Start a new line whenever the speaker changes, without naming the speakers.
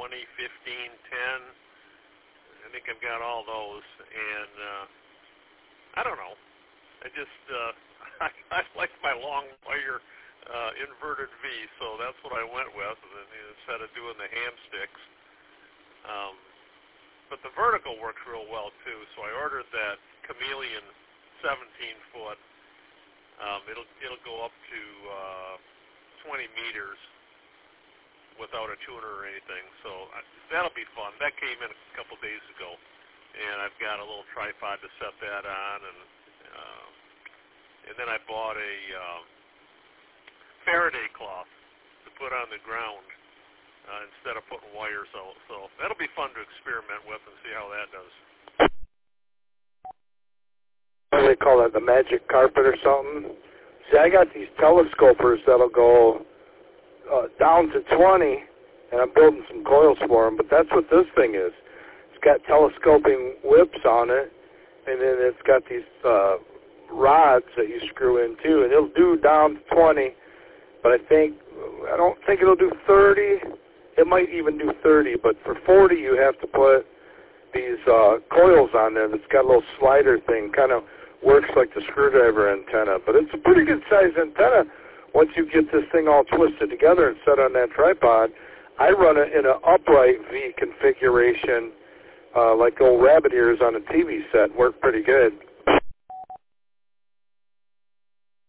20, 15, 10. I think I've got all those, and I don't know. I just I like my long wire inverted V, so that's what I went with, and then instead of doing the ham sticks. But the vertical works real well too, so I ordered that Chameleon 17-foot. It'll go up to 20 meters without a tuner or anything, so that'll be fun. That came in a couple days ago, and I've got a little tripod to set that on, and then I bought a Faraday cloth to put on the ground instead of putting wires out. So that'll be fun to experiment with and see how that does.
What do they call that, the magic carpet or something? See, I got these telescopers that'll go down to 20, and I'm building some coils for them, but that's what this thing is. It's got telescoping whips on it, and then it's got these rods that you screw in too, and it'll do down to 20, but I don't think it'll do 30. It might even do 30, but for 40 you have to put these coils on there that's got a little slider thing, kind of works like the screwdriver antenna, but it's a pretty good size antenna once you get this thing all twisted together and set on that tripod. I run it in an upright V configuration, like old rabbit ears on a TV set, work pretty good.